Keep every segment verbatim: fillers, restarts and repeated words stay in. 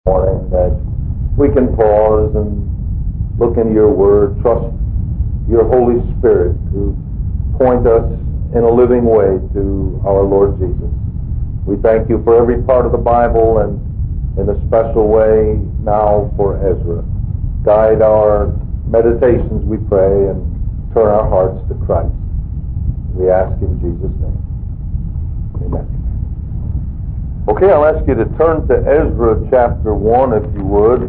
morning that we can pause and look into your word, trust your Holy Spirit to point us in a living way to our Lord Jesus. We thank you for every part of the Bible and in a special way now for Ezra. Guide our meditations, we pray, and turn our hearts to Christ. We ask in Jesus' name. Amen. Okay, I'll ask you to turn to Ezra chapter one, if you would.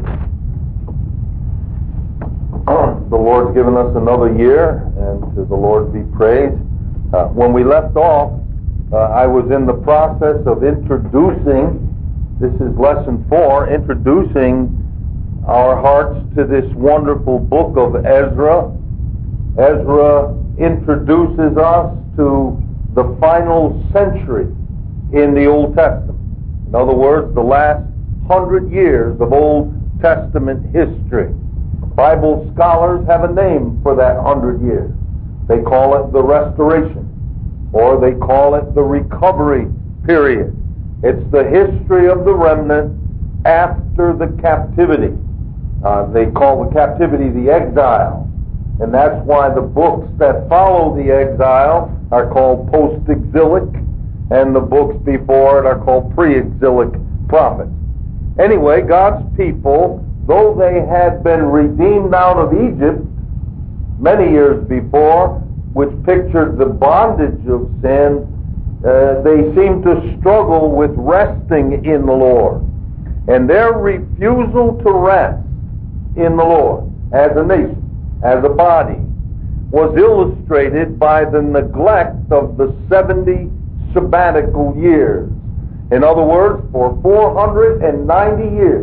The Lord's given us another year, and to the Lord be praised. Uh, when we left off, uh, I was in the process of introducing, this is lesson four, introducing our hearts to this wonderful book of Ezra. Ezra introduces us to the final century in the Old Testament. In other words, the last hundred years of Old Testament history. Bible scholars have a name for that hundred years. They call it the Restoration, or they call it the Recovery period. It's the history of the remnant after the captivity. Uh, they call the captivity the exile. And that's why the books that follow the exile are called post-exilic, and the books before it are called pre-exilic prophets. Anyway, God's people, though they had been redeemed out of Egypt many years before, which pictured the bondage of sin, uh, they seemed to struggle with resting in the Lord. And their refusal to rest in the Lord as a nation, as a body, was illustrated by the neglect of the seventy sabbatical years. In other words, for four hundred ninety years,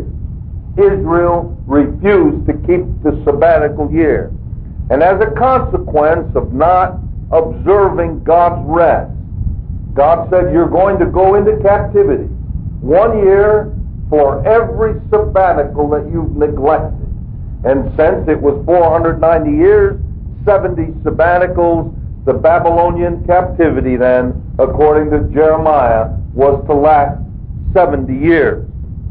Israel refused to keep the sabbatical year. And as a consequence of not observing God's rest, God said, you're going to go into captivity. One year for every sabbatical that you've neglected. And since it was four hundred ninety years, seventy sabbaticals, the Babylonian captivity then, according to Jeremiah, was to last seventy years.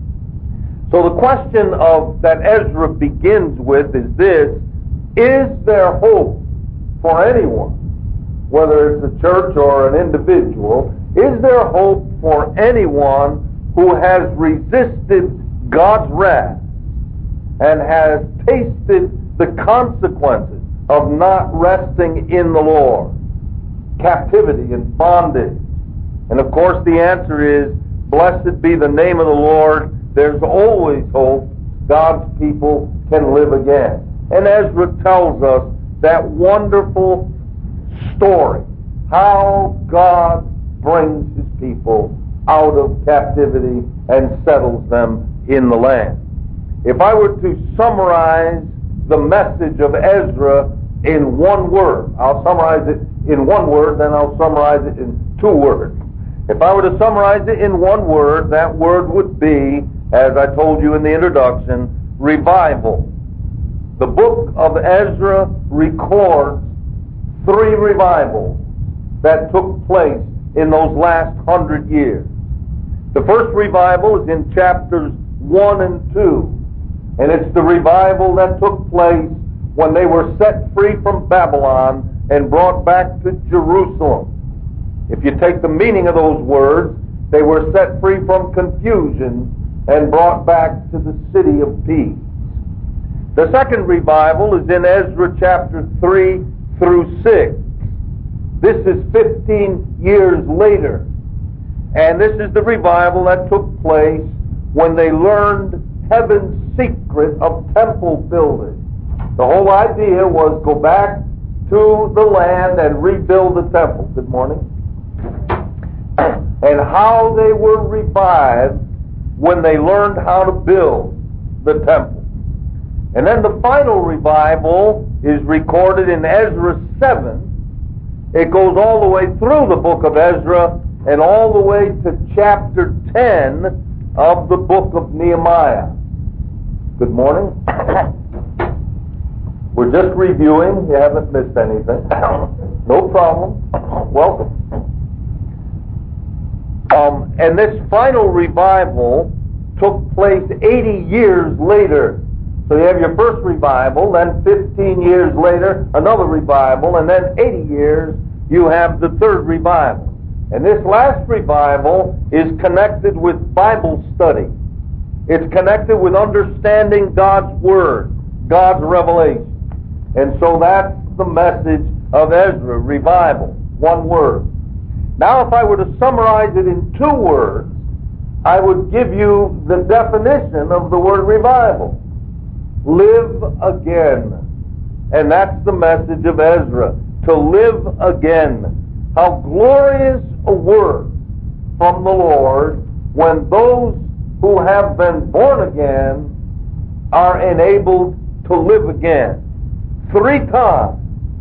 So the question of that Ezra begins with is this: is there hope for anyone, whether it's a church or an individual, is there hope for anyone who has resisted God's wrath and has tasted the consequences of not resting in the Lord? Captivity and bondage. And of course the answer is, blessed be the name of the Lord. There's always hope. God's people can live again. And Ezra tells us that wonderful story, how God brings his people out of captivity and settles them in the land. If I were to summarize the message of Ezra in one word, I'll summarize it in one word, then I'll summarize it in two words. If I were to summarize it in one word, that word would be, as I told you in the introduction, revival. The book of Ezra records three revivals that took place in those last hundred years. The first revival is in chapters one and two, and it's the revival that took place when they were set free from Babylon and brought back to Jerusalem. If you take the meaning of those words, they were set free from confusion and brought back to the city of peace. The second revival is in Ezra chapter three through six. This is fifteen years later. And this is the revival that took place when they learned heaven's secret of temple building. The whole idea was go back to the land and rebuild the temple. Good morning. And how they were revived when they learned how to build the temple. And then the final revival is recorded in Ezra seven. It goes all the way through the book of Ezra and all the way to chapter ten of the book of Nehemiah. Good morning. We're just reviewing. You haven't missed anything. No problem. Welcome. Um, and this final revival took place eighty years later. So you have your first revival, then fifteen years later, another revival, and then eighty years, you have the third revival. And this last revival is connected with Bible study. It's connected with understanding God's Word, God's revelation. And so that's the message of Ezra, revival, one word. Now if I were to summarize it in two words, I would give you the definition of the word revival. Live again. And that's the message of Ezra, to live again. How glorious a word from the Lord when those who have been born again are enabled to live again. Three times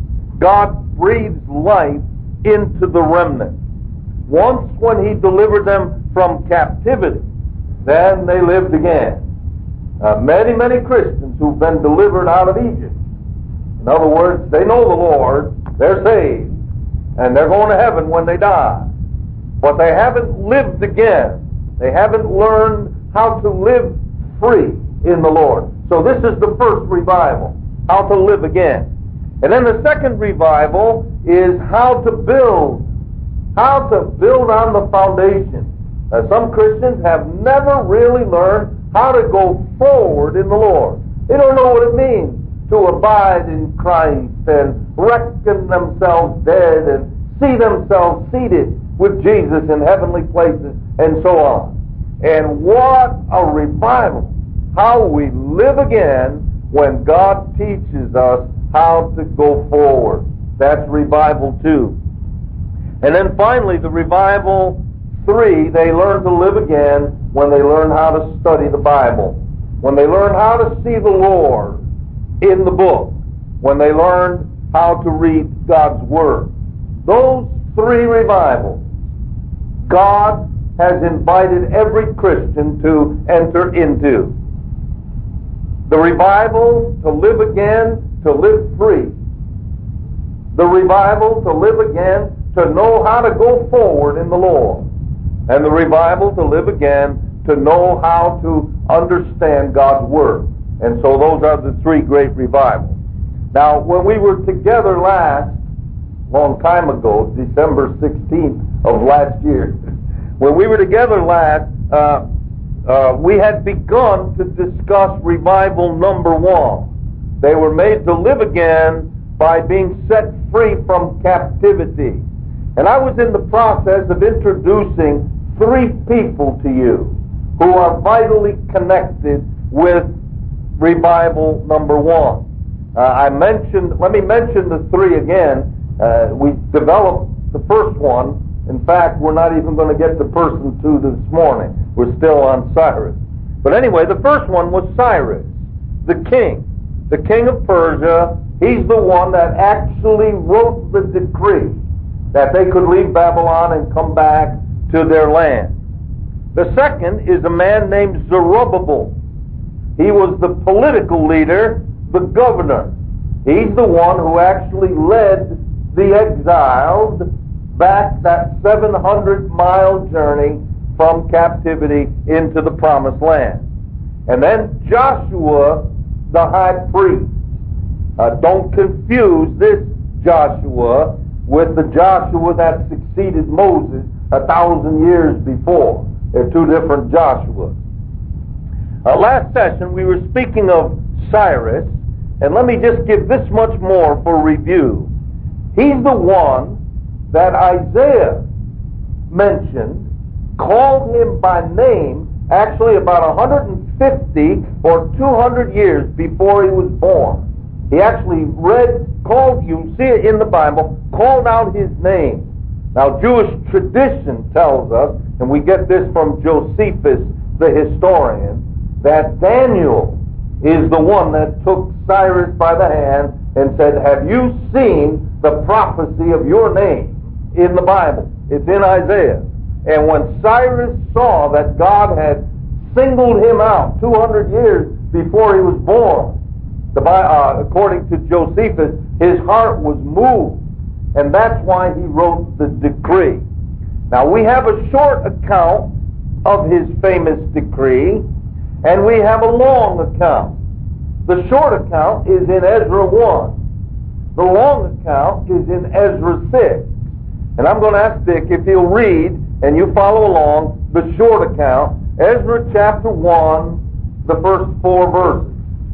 God breathes life into the remnant. Once when He delivered them from captivity, then they lived again. Uh, many, many Christians who've been delivered out of Egypt. In other words, they know the Lord, they're saved, and they're going to heaven when they die. But they haven't lived again. They haven't learned how to live free in the Lord. So this is the first revival, how to live again. And then the second revival is how to build, how to build on the foundation. Uh, some Christians have never really learned how to go forward in the Lord. They don't know what it means to abide in Christ and reckon themselves dead and see themselves seated with Jesus in heavenly places and so on. And what a revival! How we live again when God teaches us how to go forward. That's revival two. And then finally, the revival three, they learn to live again when they learn how to study the Bible. When they learn how to see the Lord in the book. When they learn how to read God's Word. Those three revivals, God has invited every Christian to enter into. The revival to live again, to live free. The revival to live again, to know how to go forward in the Lord. And the revival to live again, to know how to understand God's Word. And so those are the three great revivals. Now, when we were together last, long time ago, December sixteenth of last year, when we were together last, uh, uh, we had begun to discuss revival number one. They were made to live again by being set free from captivity. And I was in the process of introducing three people to you who are vitally connected with revival number one. Uh, I mentioned, let me mention the three again. Uh, we developed the first one. In fact, we're not even going to get to person two this morning. We're still on Cyrus. But anyway, the first one was Cyrus, the king. The king of Persia. He's the one that actually wrote the decree that they could leave Babylon and come back to their land. The second is a man named Zerubbabel. He was the political leader, the governor. He's the one who actually led the exiled back that seven hundred mile journey from captivity into the promised land. And then Joshua, the high priest. Uh, don't confuse this Joshua with the Joshua that succeeded Moses a thousand years before. They're two different Joshuas. Uh, last session we were speaking of Cyrus, and let me just give this much more for review. He's the one that Isaiah mentioned, called him by name, actually about one hundred fifty or two hundred years before he was born. He actually read, called, you see it in the Bible, called out his name. Now Jewish tradition tells us, and we get this from Josephus, the historian, that Daniel is the one that took Cyrus by the hand and said, have you seen the prophecy of your name in the Bible? It's in Isaiah. And when Cyrus saw that God had singled him out two hundred years before he was born, the, uh, according to Josephus, his heart was moved. And that's why he wrote the decree. Now we have a short account of his famous decree, And we have a long account. The short account is in Ezra one. The long account is in Ezra six. And I'm going to ask Dick if he'll read, and you follow along, the short account, Ezra chapter one, the first four verses.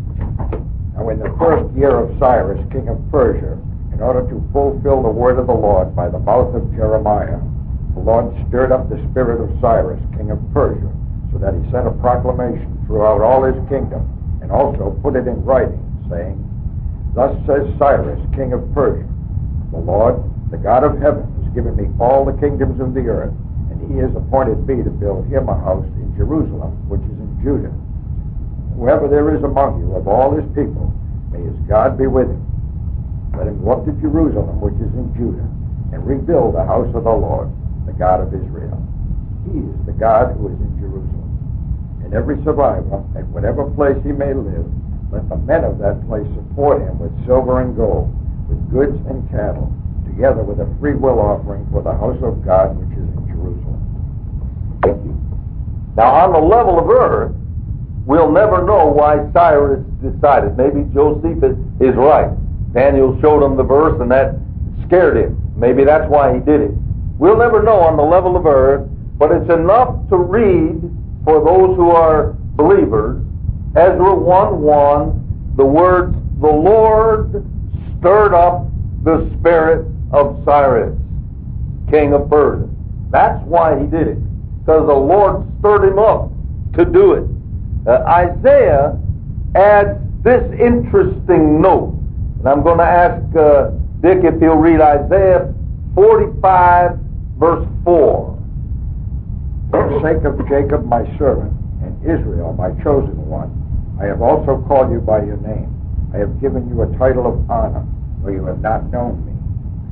Now in the first year of Cyrus, king of Persia, in order to fulfill the word of the Lord by the mouth of Jeremiah, the Lord stirred up the spirit of Cyrus, king of Persia, so that he sent a proclamation throughout all his kingdom, and also put it in writing, saying, Thus says Cyrus, king of Persia, the Lord, the God of heaven, has given me all the kingdoms of the earth, and he has appointed me to build him a house in Jerusalem, which is in Judah. Whoever there is among you of all his people, may his God be with him. Let him go up to Jerusalem, which is in Judah, and rebuild the house of the Lord, the God of Israel. He is the God who is in Jerusalem. And every survivor, at whatever place he may live, let the men of that place support him with silver and gold, with goods and cattle, together with a free will offering for the house of God which is in Jerusalem. Thank you. Now on the level of earth, we'll never know why Cyrus decided. Maybe Josephus is right. Daniel showed him the verse and that scared him. Maybe that's why he did it. We'll never know on the level of earth, but it's enough to read for those who are believers. Ezra one one, the words, the Lord stirred up the spirit of Cyrus, king of Persia. That's why he did it, because the Lord stirred him up to do it. Uh, Isaiah adds this interesting note, and I'm going to ask uh, Dick if he'll read Isaiah forty-five, verse four. For the sake of Jacob my servant, and Israel my chosen one, I have also called you by your name. I have given you a title of honor, though you have not known me.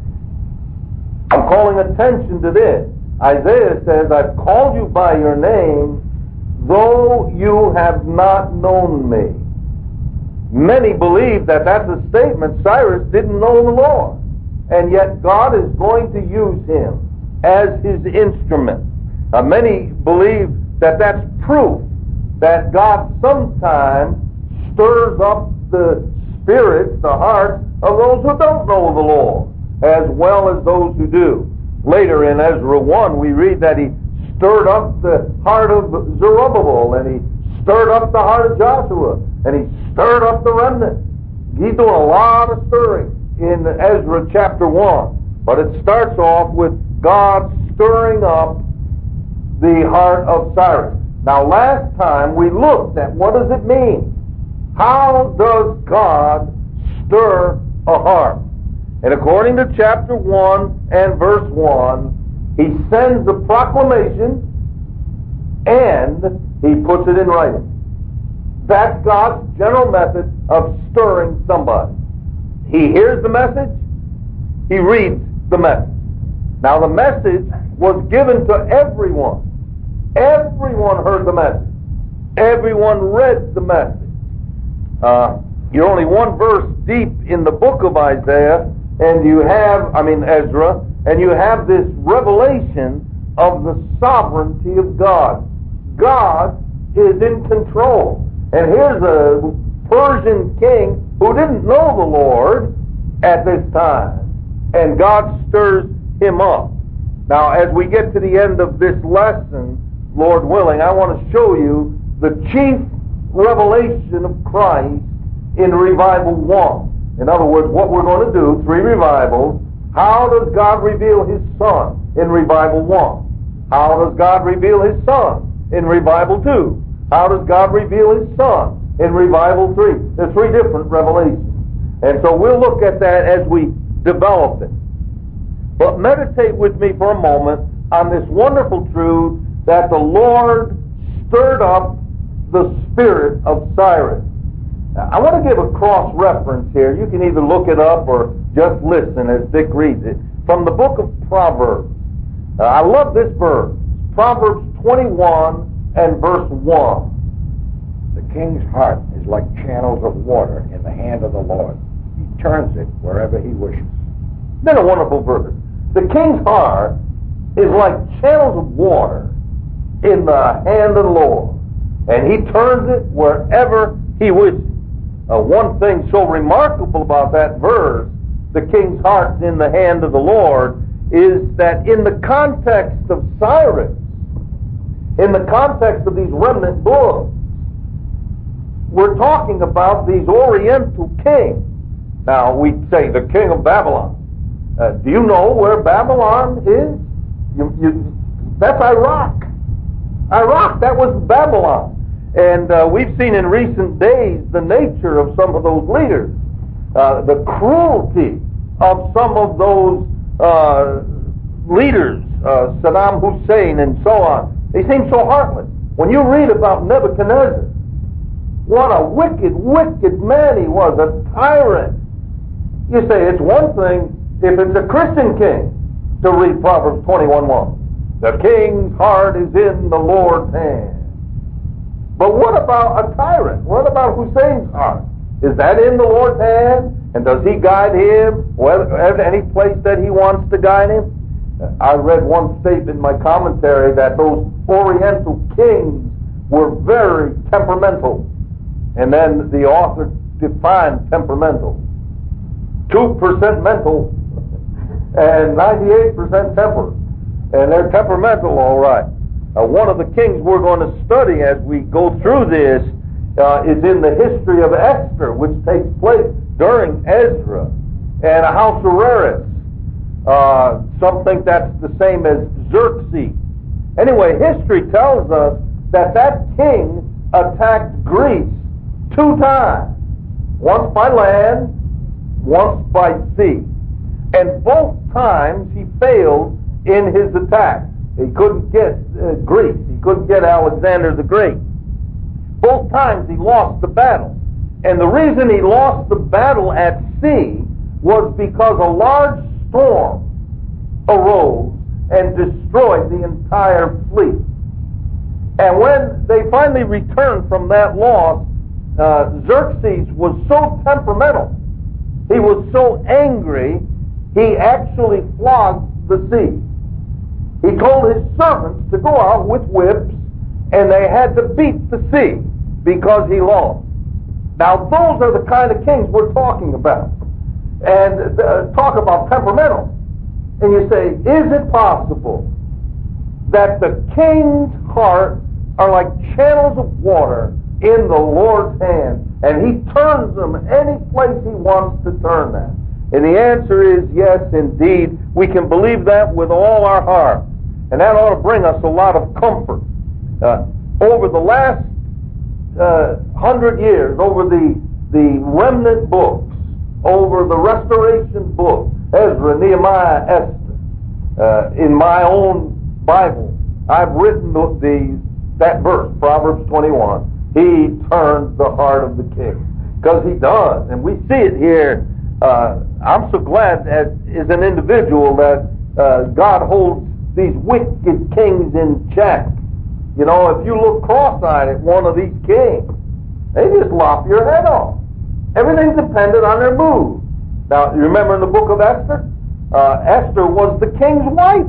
I'm calling attention to this. Isaiah says, I've called you by your name, though you have not known me. Many believe that that's a statement. Cyrus didn't know the Lord, and yet God is going to use him as his instrument. Now, many believe that that's proof that God sometimes stirs up the spirits, the hearts of those who don't know the Lord, as well as those who do. Later in Ezra one, we read that he stirred up the heart of Zerubbabel, and he stirred up the heart of Joshua, and he stirred up the remnant. He's doing a lot of stirring in Ezra chapter one. But it starts off with God stirring up the heart of Cyrus. Now, last time we looked at what does it mean? How does God stir a heart? And according to chapter one and verse one, he sends a proclamation and he puts it in writing. That's God's general method of stirring somebody. He hears the message, he reads the message. Now, the message was given to everyone. Everyone heard the message. Everyone read the message. Uh, you're only one verse deep in the book of Isaiah, and you have, I mean Ezra, and you have this revelation of the sovereignty of God. God is in control. And here's a Persian king who didn't know the Lord at this time, and God stirs him up. Now, as we get to the end of this lesson, Lord willing, I want to show you the chief revelation of Christ in Revival one. In other words, what we're going to do, three revivals. How does God reveal His Son in Revival one? How does God reveal His Son in Revival two? How does God reveal His Son in Revival three? There's three different revelations. And so we'll look at that as we develop it. But meditate with me for a moment on this wonderful truth that the Lord stirred up the spirit of Cyrus. Now, I want to give a cross-reference here. You can either look it up or just listen as Dick reads it. From the book of Proverbs. Uh, I love this verse. Proverbs twenty-one and verse one. The king's heart is like channels of water in the hand of the Lord. He turns it wherever he wishes. Isn't that a wonderful verse? The king's heart is like channels of water in the hand of the Lord. and He turns it wherever He wishes. Uh, one thing so remarkable about that verse, the king's heart's in the hand of the Lord, is that in the context of Cyrus, in the context of these remnant books, we're talking about these Oriental kings. Now, we say the king of Babylon. Uh, do you know where Babylon is? You, you, that's Iraq. Iraq, that was Babylon. And uh, we've seen in recent days the nature of some of those leaders, uh, the cruelty of some of those uh, leaders, uh, Saddam Hussein and so on. They seem so heartless. When you read about Nebuchadnezzar, what a wicked, wicked man he was, a tyrant. You say it's one thing if it's a Christian king to read Proverbs twenty-one one. The king's heart is in the Lord's hand. But what about a tyrant? What about Hussein's heart? Is that in the Lord's hand? And does He guide him whether, any place that He wants to guide him? I read one statement in my commentary that those Oriental kings were very temperamental. And then the author defined temperamental. two percent mental and ninety-eight percent temper. And they're temperamental, all right. Uh, one of the kings we're going to study as we go through this uh, is in the history of Esther, which takes place during Ezra, and Ahasuerus. Uh, some think that's the same as Xerxes. Anyway, history tells us that that king attacked Greece two times. Once by land, once by sea. And both times he failed in his attack. He couldn't get uh, Greece. He couldn't get Alexander the Great. Both times he lost the battle. And the reason he lost the battle at sea was because a large storm arose and destroyed the entire fleet. And when they finally returned from that loss, uh, Xerxes was so temperamental, he was so angry, he actually flogged the sea. He told his servants to go out with whips, and they had to beat the sea because he lost. Now, those are the kind of kings we're talking about. And uh, talk about temperamental. And you say, is it possible that the king's heart are like channels of water in the Lord's hand, and He turns them any place He wants to turn them? And the answer is yes, indeed. We can believe that with all our heart. And that ought to bring us a lot of comfort. Uh, over the last uh, hundred years, over the, the remnant books, over the restoration book, Ezra, Nehemiah, Esther, uh, in my own Bible, I've written the, the that verse, Proverbs twenty-one. He turns the heart of the king. Because He does. And we see it here. Uh, I'm so glad as, as an individual that uh, God holds these wicked kings in check. You know, if you look cross-eyed at one of these kings, they just lop your head off. Everything's dependent on their mood. Now, you remember in the book of Esther? Uh, Esther was the king's wife.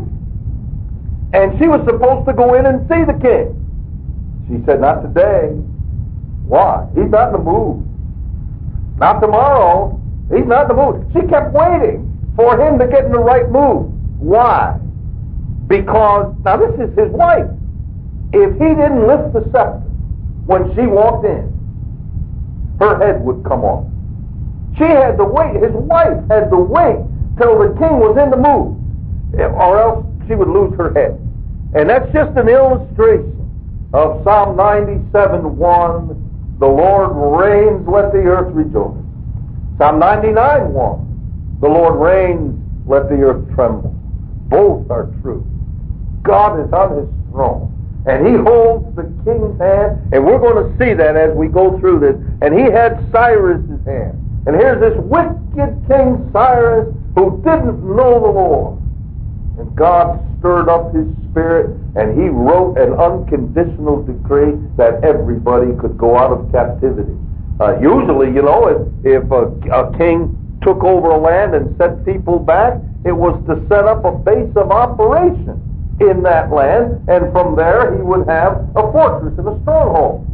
And she was supposed to go in and see the king. She said, not today. Why? He's not in the mood. Not tomorrow. He's not in the mood. She kept waiting for him to get in the right mood. Why? Because, now this is his wife. If he didn't lift the scepter when she walked in, her head would come off. She had to wait, his wife had to wait till the king was in the mood, or else she would lose her head. And that's just an illustration of Psalm ninety-seven one, the Lord reigns, let the earth rejoice. Psalm ninety-nine one, the Lord reigns, let the earth tremble. Both are true. God is on His throne, and He holds the king's hand, and we're going to see that as we go through this. And He had Cyrus's hand. And here's this wicked King Cyrus who didn't know the Lord. And God stirred up his spirit, and he wrote an unconditional decree that everybody could go out of captivity. Uh, usually, you know, if, if a, a king took over a land and sent people back, it was to set up a base of operation in that land, and from there he would have a fortress and a stronghold.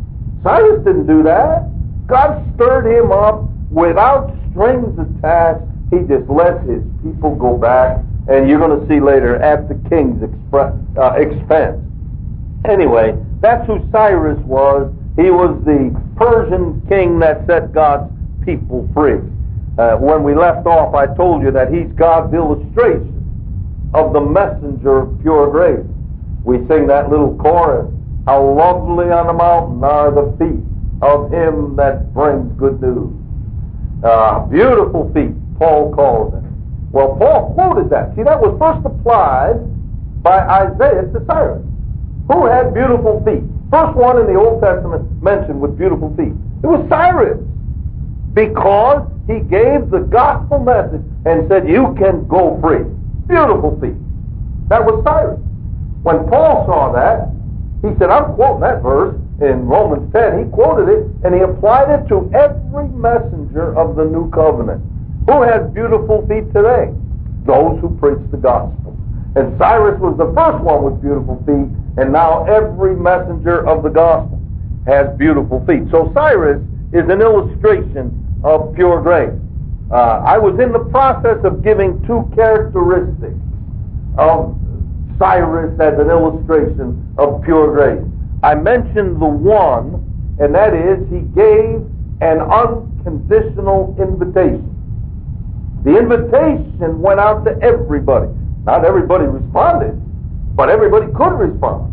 Cyrus didn't do that. God stirred him up without strings attached. He just let his people go back, and you're going to see later, at the king's expre- uh, expense. Anyway, that's who Cyrus was. He was the Persian king that set God's people free. Uh, when we left off, I told you that he's God's illustration of the messenger of pure grace. We sing that little chorus, how lovely on the mountain are the feet of him that brings good news. Uh, beautiful feet, Paul calls it. Well, Paul quoted that. See, that was first applied by Isaiah to Cyrus, who had beautiful feet. First one in the Old Testament mentioned with beautiful feet. It was Cyrus, because he gave the gospel message and said, you can go free. Beautiful feet. That was Cyrus. When Paul saw that, he said, I'm quoting that verse in Romans ten. He quoted it, and he applied it to every messenger of the new covenant. Who has beautiful feet today? Those who preach the gospel. And Cyrus was the first one with beautiful feet, and now every messenger of the gospel has beautiful feet. So Cyrus is an illustration of pure grace. Uh, I was in the process of giving two characteristics of Cyrus as an illustration of pure grace. I mentioned the one, and that is he gave an unconditional invitation. The invitation went out to everybody. Not everybody responded, but everybody could respond.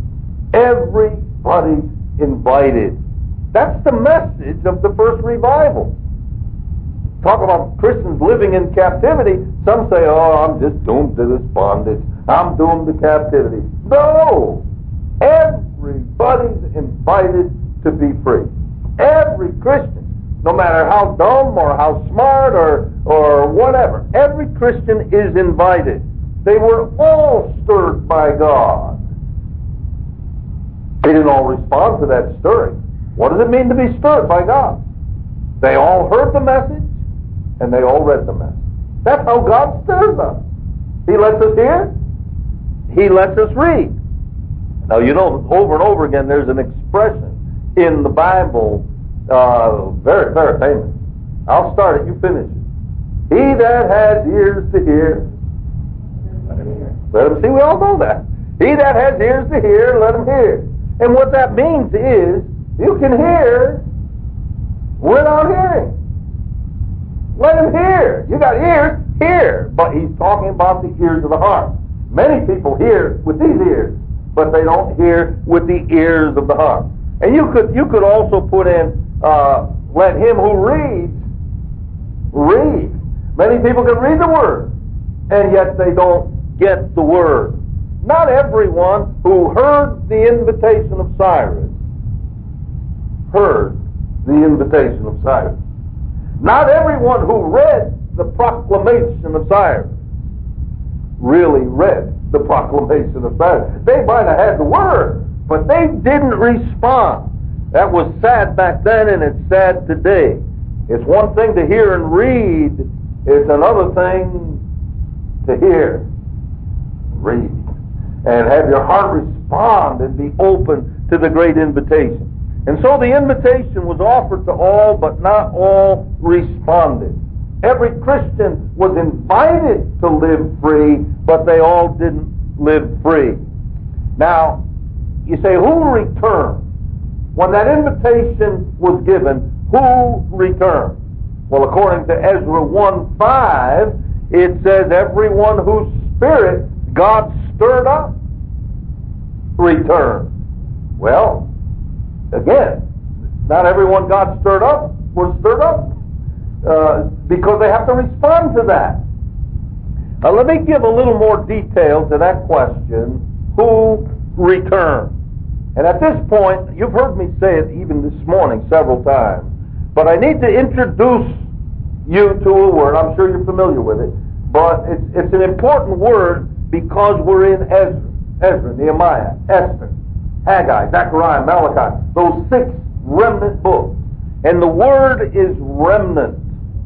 Everybody's invited. That's the message of the first revival. Talk about Christians living in captivity. Some say, oh, I'm just doomed to this bondage. I'm doomed to captivity. No! Everybody's invited to be free. Every Christian, no matter how dumb or how smart or, or whatever, every Christian is invited. They were all stirred by God. They didn't all respond to that stirring. What does it mean to be stirred by God? They all heard the message, and they all read the message. That's how God stirs us. He lets us hear. He lets us read. Now, you know, over and over again, there's an expression in the Bible, uh, very, very famous. I'll start it, you finish it. He that has ears to hear, let him hear. Let him see, we all know that. He that has ears to hear, let him hear. And what that means is, you can hear without hearing. Let him hear. You got ears, hear. But he's talking about the ears of the heart. Many people hear with these ears, but they don't hear with the ears of the heart. And you could you could also put in, uh, let him who reads, read. Many people can read the word, and yet they don't get the word. Not everyone who heard the invitation of Cyrus heard the invitation of Cyrus. Not everyone who read the proclamation of Cyrus really read the proclamation of Cyrus. They might have had the word, but they didn't respond. That was sad back then, and it's sad today. It's one thing to hear and read. It's another thing to hear, read, and have your heart respond and be open to the great invitation. And so the invitation was offered to all, but not all responded. Every Christian was invited to live free, but they all didn't live free. Now, you say, who returned? When that invitation was given, who returned? Well, according to Ezra one five, it says, everyone whose spirit God stirred up returned. Well, again, not everyone God stirred up was stirred up uh, because they have to respond to that. Now, let me give a little more detail to that question, who returned? And at this point, you've heard me say it even this morning several times, but I need to introduce you to a word. I'm sure you're familiar with it, but it's, it's an important word because we're in Ezra, Ezra, Nehemiah, Esther, Haggai, Zechariah, Malachi, those six remnant books. And the word is remnant.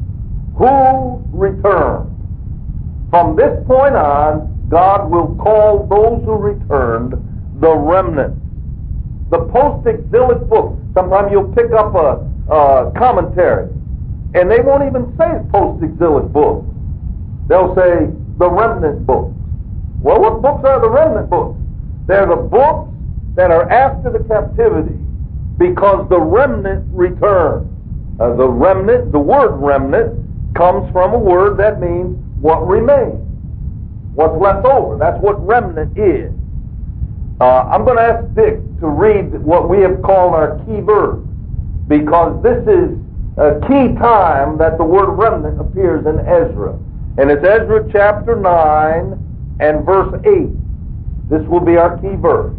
Who returned? From this point on, God will call those who returned the remnant. The post-exilic book, Sometimes you'll pick up a, a commentary, and they won't even say post-exilic books. They'll say the remnant books. Well, what books are the remnant books? They're the books that are after the captivity, because the remnant return. Uh, the remnant, the word remnant, comes from a word that means what remains, what's left over. That's what remnant is. Uh, I'm going to ask Dick to read what we have called our key verse, because this is a key time that the word remnant appears in Ezra. And it's Ezra chapter nine and verse eight. This will be our key verse.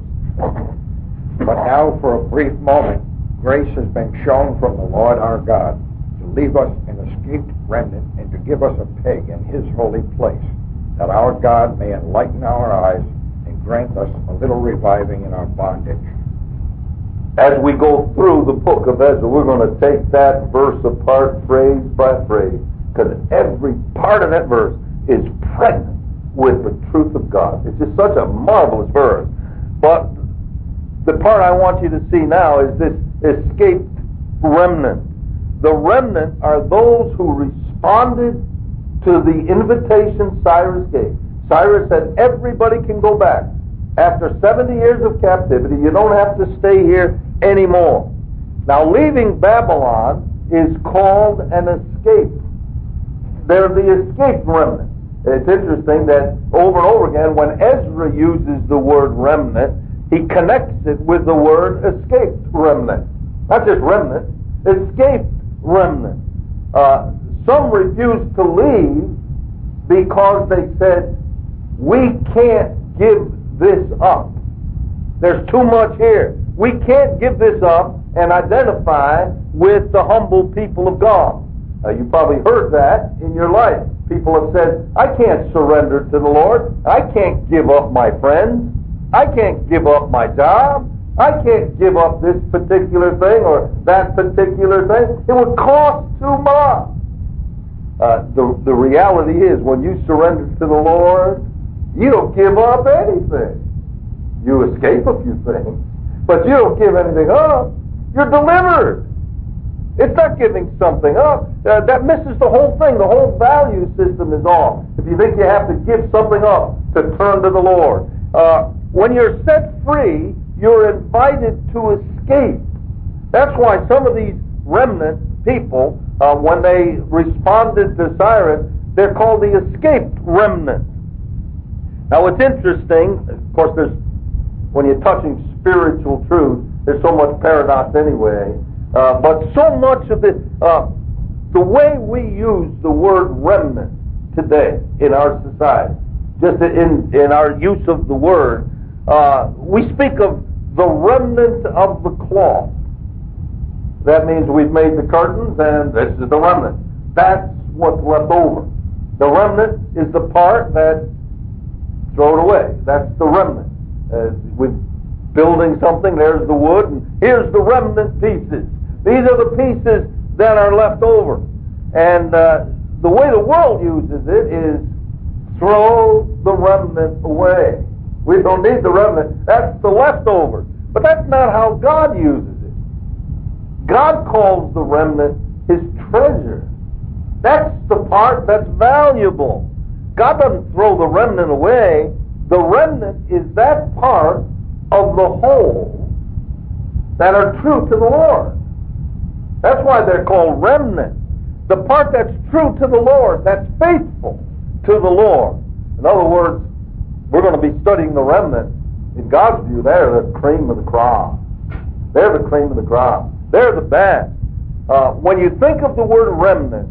But now for a brief moment, grace has been shown from the Lord our God to leave us an escaped remnant and to give us a peg in his holy place, that our God may enlighten our eyes and grant us a little reviving in our bondage. As we go through the book of Ezra, we're going to take that verse apart phrase by phrase, because every part of that verse is pregnant with the truth of God. It's just such a marvelous verse. But the part I want you to see now is this escaped remnant. The remnant are those who responded to the invitation Cyrus gave. Cyrus said, everybody can go back. After seventy years of captivity, you don't have to stay here anymore. Now, leaving Babylon is called an escape. They're the escaped remnant. It's interesting that over and over again, when Ezra uses the word remnant, he connects it with the word escaped remnant. Not just remnant, escaped remnant. Uh, some refused to leave because they said, we can't give this up. There's too much here. We can't give this up and identify with the humble people of God. Uh, you probably heard that in your life. People have said, I can't surrender to the Lord. I can't give up my friends. I can't give up my job. I can't give up this particular thing or that particular thing. It would cost too much. Uh, the, the reality is, when you surrender to the Lord, you don't give up anything. You escape a few things, but you don't give anything up. You're delivered. It's not giving something up. Uh, that misses the whole thing. The whole value system is off. If you think you have to give something up to turn to the Lord. Uh, when you're set free, you're invited to escape. That's why some of these remnant people, uh, when they responded to Cyrus, they're called the escaped remnant. Now, it's interesting. Of course, there's when you're touching spiritual truth, there's so much paradox anyway. Uh, but so much of the uh, the way we use the word remnant today in our society, just in in our use of the word, uh, we speak of the remnant of the cloth. That means we've made the curtains, and this is the remnant. That's what's left over. The remnant is the part that throw it away. That's the remnant. Uh, with building something, there's the wood, and here's the remnant pieces. These are the pieces that are left over. And uh, the way the world uses it is throw the remnant away. We don't need the remnant. That's the leftovers. But that's not how God uses it. God calls the remnant his treasure. That's the part that's valuable. God doesn't throw the remnant away. The remnant is that part of the whole that are true to the Lord. That's why they're called remnant. The part that's true to the Lord, that's faithful to the Lord. In other words, we're going to be studying the remnant. In God's view, they're the cream of the crop. They're the cream of the crop. They're the best. Uh, when you think of the word remnant,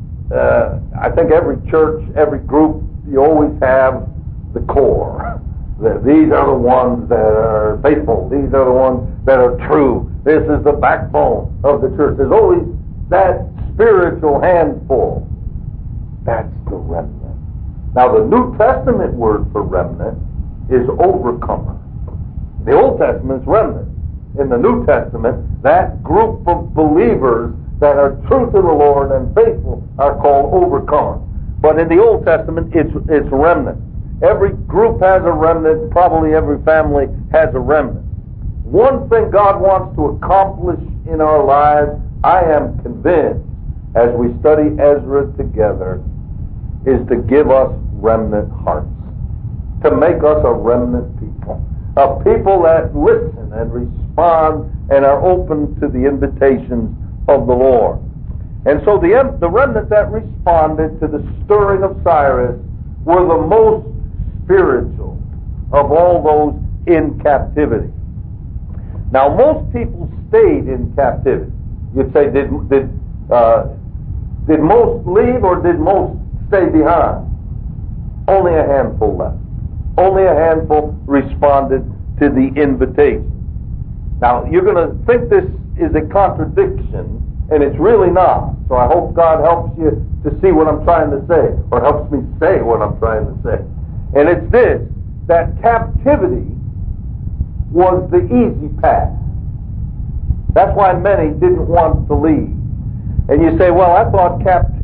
uh, I think every church, every group, you always have the core. These are the ones that are faithful. These are the ones that are true. This is the backbone of the church. There's always that spiritual handful. That's the remnant. Now, the New Testament word for remnant is overcomer. The Old Testament's remnant. In the New Testament, that group of believers that are true to the Lord and faithful are called overcomers. But in the Old Testament, it's, it's remnant. Every group has a remnant. Probably every family has a remnant. one thing God wants to accomplish in our lives, I am convinced, as we study Ezra together, is to give us remnant hearts, to make us a remnant people, a people that listen and respond and are open to the invitations of the Lord. And so the, the remnant that responded to the stirring of Cyrus were the most spiritual of all those in captivity. Now, most people stayed in captivity. You'd say, did did uh, did most leave or did most stay behind? Only a handful left. Only a handful responded to the invitation. Now, you're going to think this is a contradiction, and it's really not. So I hope God helps you to see what I'm trying to say, or helps me say what I'm trying to say. And it's this, that captivity was the easy path. That's why many didn't want to leave. And you say, well, I thought captives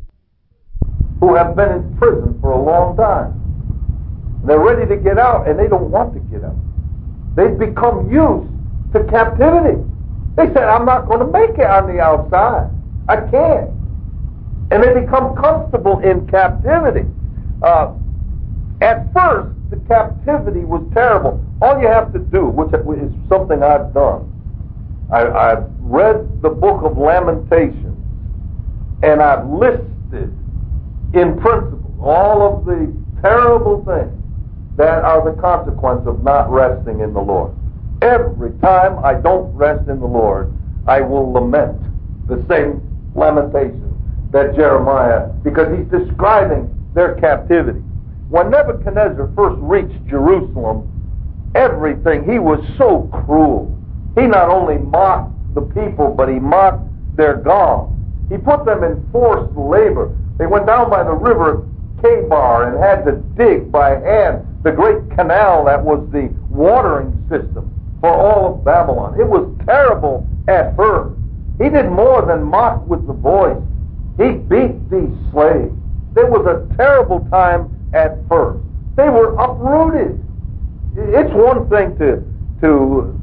who have been in prison for a long time, they're ready to get out, and they don't want to get out. They've become used to captivity. They said, I'm not going to make it on the outside. I can't. And they become comfortable in captivity. Uh, at first, the captivity was terrible. All you have to do, which is something I've done, I, I've read the book of Lamentations, and I've listed in principle all of the terrible things that are the consequence of not resting in the Lord. Every time I don't rest in the Lord, I will lament the same lamentation that Jeremiah, because he's describing their captivity. When Nebuchadnezzar first reached Jerusalem, everything, he was so cruel. He not only mocked the people, but he mocked their gods. He put them in forced labor. They went down by the river Kebar and had to dig by hand the great canal that was the watering system for all of Babylon. It was terrible at first. He did more than mock with the voice. He beat these slaves. There was a terrible time at first. They were uprooted. It's one thing to to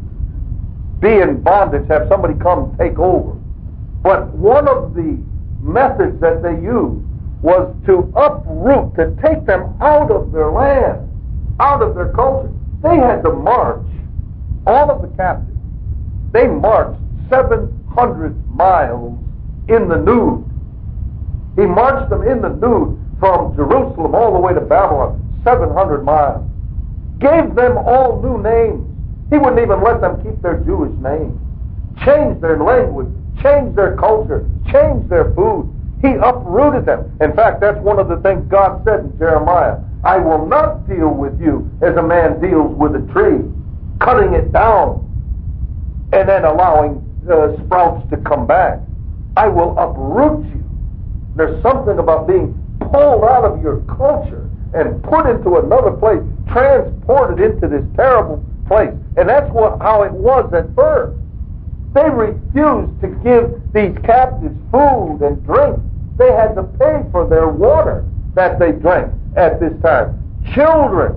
be in bondage, have somebody come take over. But one of the methods that they used was to uproot, to take them out of their land, out of their culture. They had to march, all of the captives. They marched seven hundred miles in the nude. He marched them in the nude from Jerusalem all the way to Babylon, seven hundred miles. Gave them all new names. He wouldn't even let them keep their Jewish names. Changed their language, changed their culture, changed their food. He uprooted them. In fact, that's one of the things God said in Jeremiah. I will not deal with you as a man deals with a tree, cutting it down and then allowing uh, sprouts to come back. I will uproot you. There's something about being pulled out of your culture and put into another place, transported into this terrible place. And that's what how it was at first. They refused to give these captives food and drink. They had to pay for their water that they drank at this time. Children,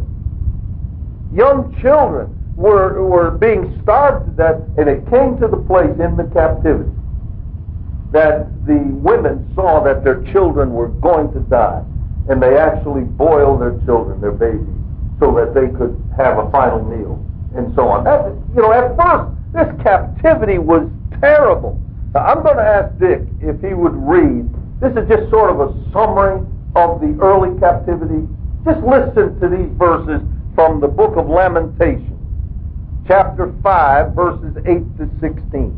young children, were, were being starved to death, and it came to the place in the captivity that the women saw that their children were going to die, and they actually boiled their children, their babies, so that they could have a final meal, and so on. That, you know, at first, this captivity was terrible. Now, I'm going to ask Dick if he would read. This is just sort of a summary of the early captivity. Just listen to these verses from the book of Lamentations, chapter five, verses eight to sixteen.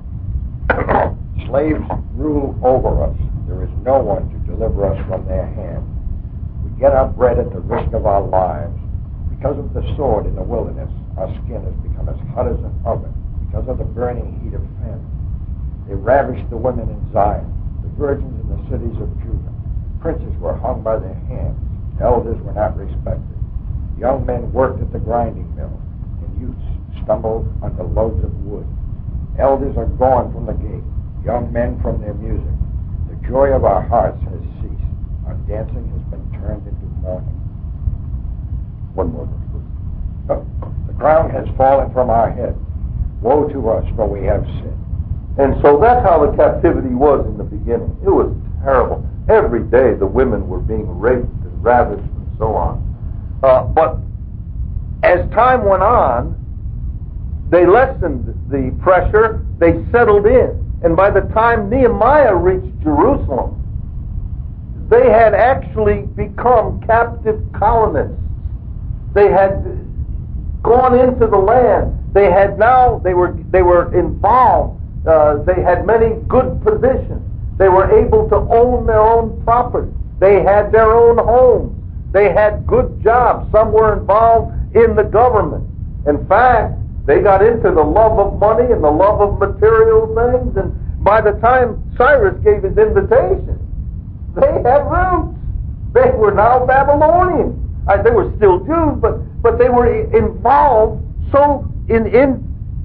Slaves rule over us. There is no one to deliver us from their hand. We get our bread at the risk of our lives. Because of the sword in the wilderness, our skin has become as hot as an oven because of the burning heat of famine. They ravished the women in Zion, the virgins in the cities of Judah. Princes were hung by their hands. Elders were not respected. Young men worked at the grinding mill, and youths stumbled under loads of wood. Elders are gone from the gate, young men from their music. The joy of our hearts has ceased. Our dancing has been turned into mourning. One more verse. Oh, the crown has fallen from our head. Woe to us, for we have sinned. And so that's how the captivity was in the beginning. It was terrible. Every day the women were being raped and ravished and so on. Uh, but as time went on, they lessened the pressure, they settled in. And by the time Nehemiah reached Jerusalem, they had actually become captive colonists. They had gone into the land. They had now, they were, they were involved. Uh, they had many good positions. They were able to own their own property. They had their own homes. They had good jobs. Some were involved in the government. In fact, they got into the love of money and the love of material things, and by the time Cyrus gave his invitation, they had roots. They were now Babylonians. Uh, they were still Jews, but, but they were involved so in, in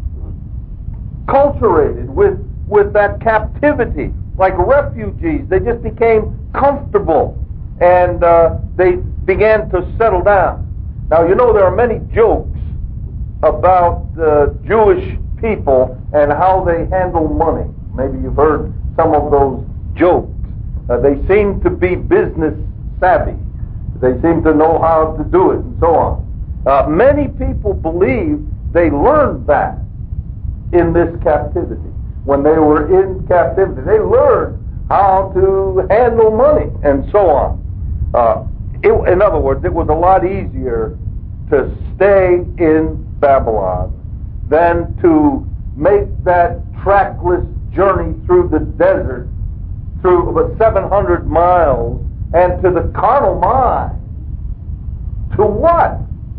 culturated with, with that captivity, like refugees. They just became comfortable, and uh, they began to settle down. Now, you know, there are many jokes about uh, Jewish people and how they handle money. Maybe you've heard some of those jokes. Uh, they seem to be business savvy. They seem to know how to do it and so on. Uh, many people believe they learned that in this captivity. When they were in captivity, they learned how to handle money and so on. Uh, it, in other words, it was a lot easier to stay in Babylon than to make that trackless journey through the desert, through about seven hundred miles, and to the carnal mind. To what?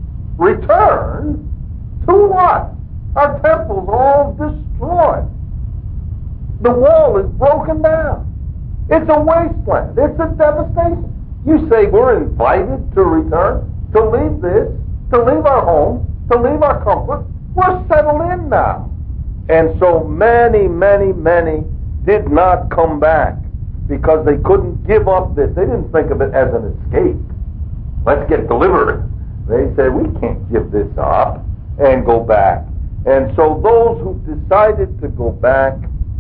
Return? To what? Our temple's all destroyed. The wall is broken down. It's a wasteland. It's a devastation. You say we're invited to return, to leave this, to leave our home, to leave our comfort. We're settled in now. And so many, many, many did not come back because they couldn't give up this. They didn't think of it as an escape. Let's get delivered. They said, we can't give this up and go back. And so those who decided to go back,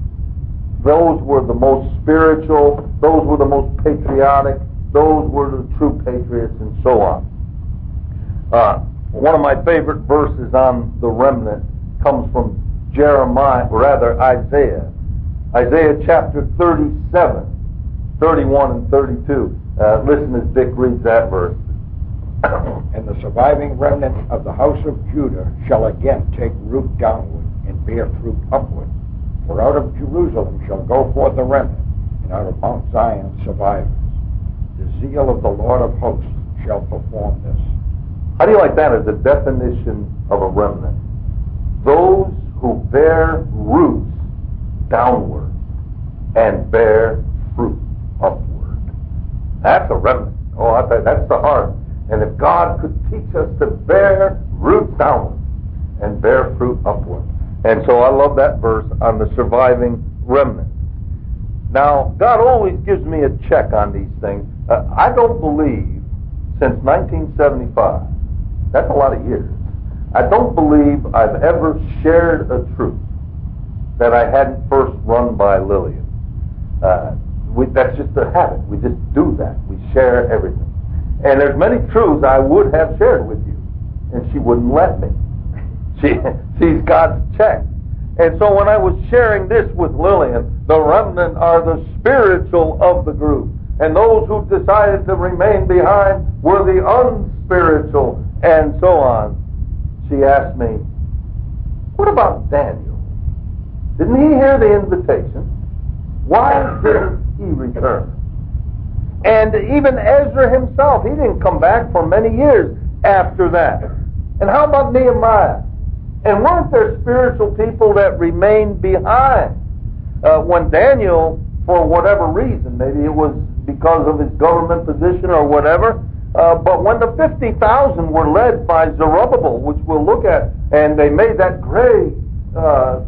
those were the most spiritual, those were the most patriotic, those were the true patriots, and so on. Uh, one of my favorite verses on the remnant comes from Jeremiah, or rather Isaiah. Isaiah chapter thirty-seven, thirty-one and thirty-two. Uh, listen as Dick reads that verse. And the surviving remnant of the house of Judah shall again take root downward and bear fruit upward. For out of Jerusalem shall go forth a remnant, and out of Mount Zion survivors. The zeal of the Lord of hosts shall perform this. How do you like that as a definition of a remnant? Those who bear roots downward and bear fruit upward. That's a remnant. Oh, I tell you, that's the heart. And if God could teach us to bear roots downward and bear fruit upward. And so I love that verse on the surviving remnant. Now, God always gives me a check on these things. Uh, I don't believe since nineteen seventy-five, that's a lot of years, I don't believe I've ever shared a truth that I hadn't first run by Lillian. Uh, we, that's just a habit. We just do that. We share everything. And there's many truths I would have shared with you, and she wouldn't let me. She, she's God's check. And so when I was sharing this with Lillian, the remnant are the spiritual of the group. And those who decided to remain behind were the unspiritual, and so on. She asked me, what about Daniel? Didn't he hear the invitation? Why didn't he return? And even Ezra himself, he didn't come back for many years after that. And how about Nehemiah? And weren't there spiritual people that remained behind? Uh, when Daniel, for whatever reason, maybe it was because of his government position or whatever, uh, but when the fifty thousand were led by Zerubbabel, which we'll look at, and they made that great uh,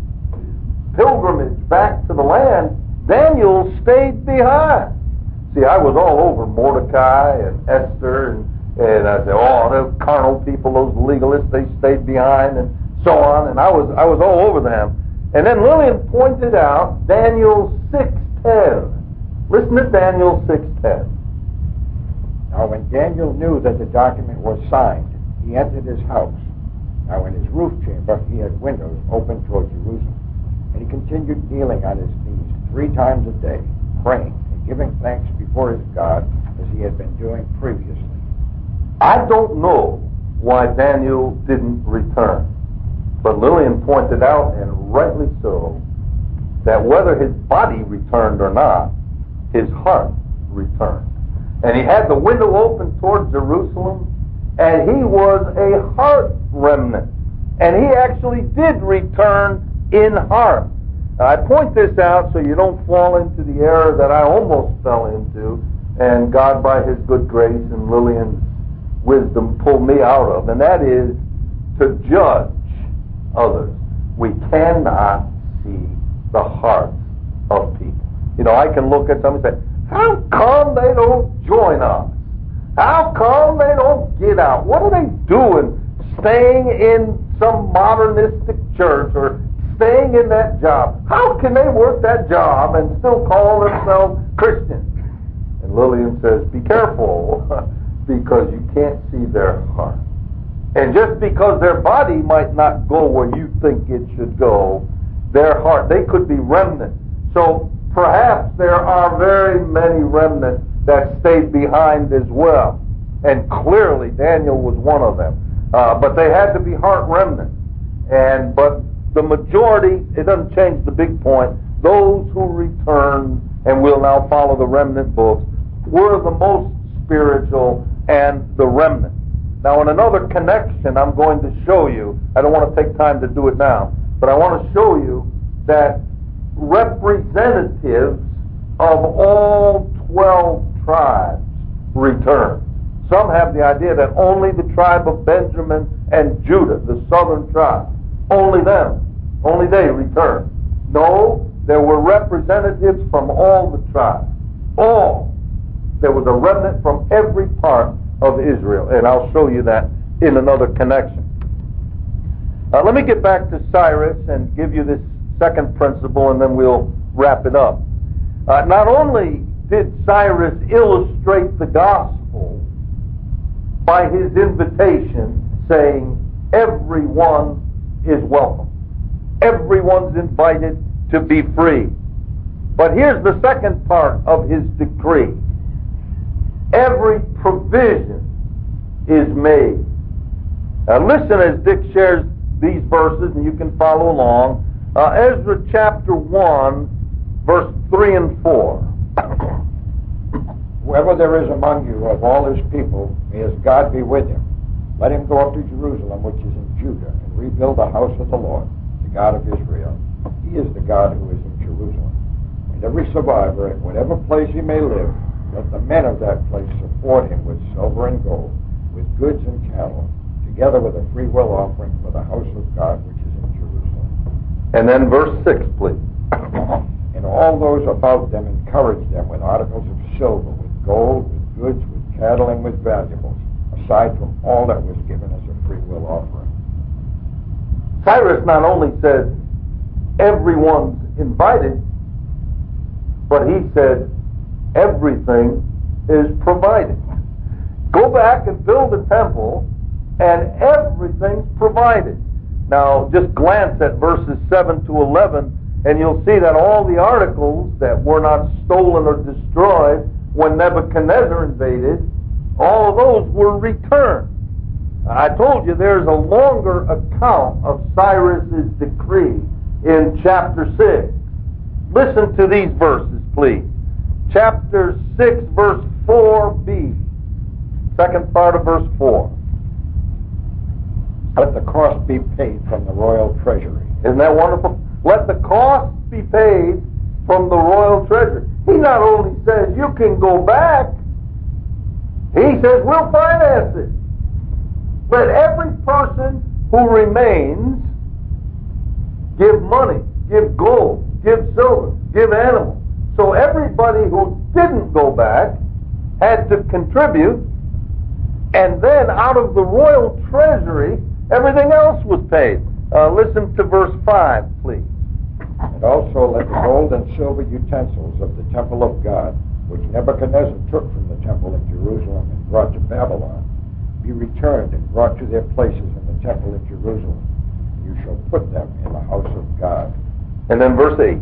pilgrimage back to the land, Daniel stayed behind. See, I was all over Mordecai and Esther, and, and I said, oh, those carnal people, those legalists, they stayed behind, and so on, and I was I was all over them. And then Lillian pointed out Daniel six ten. Listen to Daniel six ten. Now when Daniel knew that the document was signed, he entered his house. Now in his roof chamber he had windows open toward Jerusalem. And he continued kneeling on his knees three times a day, praying and giving thanks before his God as he had been doing previously. I don't know why Daniel didn't return. But Lillian pointed out, and rightly so, that whether his body returned or not, his heart returned. And he had the window open toward Jerusalem, and he was a heart remnant. And he actually did return in heart. Now, I point this out so you don't fall into the error that I almost fell into, and God, by his good grace and Lillian's wisdom, pulled me out of, and that is to judge others. We cannot see the hearts of people. You know, I can look at somebody and say, how come they don't join us? How come they don't get out? What are they doing staying in some modernistic church or staying in that job? How can they work that job and still call themselves Christians? And Lillian says, be careful, because you can't see their heart. And just because their body might not go where you think it should go, their heart, they could be remnant. So perhaps there are very many remnants that stayed behind as well. And clearly Daniel was one of them. Uh, but they had to be heart remnant. And but the majority, it doesn't change the big point, those who returned and will now follow the remnant books were the most spiritual and the remnant. Now, in another connection, I'm going to show you, I don't want to take time to do it now, but I want to show you that representatives of all twelve tribes return. Some have the idea that only the tribe of Benjamin and Judah, the southern tribe, only them, only they return. No, there were representatives from all the tribes. All. There was a remnant from every part of Israel, and I'll show you that in another connection. Uh, let me get back to Cyrus and give you this second principle, and then we'll wrap it up. Uh, not only did Cyrus illustrate the gospel by his invitation, saying everyone is welcome, everyone's invited to be free, but here's the second part of his decree. Every provision is made. Now listen as Dick shares these verses, and you can follow along. Uh, Ezra chapter one, verse three and four. Whoever there is among you of all his people, may his God be with him. Let him go up to Jerusalem, which is in Judah, and rebuild the house of the Lord, the God of Israel. He is the God who is in Jerusalem. And every survivor, at whatever place he may live, let the men of that place support him with silver and gold, with goods and cattle, together with a free will offering for the house of God which is in Jerusalem. And then verse six, please. And all those about them encourage them with articles of silver, with gold, with goods, with cattle, and with valuables, aside from all that was given as a free will offering. Cyrus not only said everyone's invited, but he said everything is provided. Go back and build a temple, and everything's provided. Now, just glance at verses seven to eleven, and you'll see that all the articles that were not stolen or destroyed when Nebuchadnezzar invaded, all of those were returned. I told you there's a longer account of Cyrus's decree in chapter six. Listen to these verses, please. Chapter six, verse four b. Second part of verse four. Let the cost be paid from the royal treasury. Isn't that wonderful? Let the cost be paid from the royal treasury. He not only says you can go back, he says we'll finance it. Let every person who remains give money, give gold, give silver, give animals. So everybody who didn't go back had to contribute, and then out of the royal treasury, everything else was paid. Uh, listen to verse five, please. And also let the gold and silver utensils of the temple of God, which Nebuchadnezzar took from the temple in Jerusalem and brought to Babylon, be returned and brought to their places in the temple in Jerusalem. You shall put them in the house of God. And then verse eight.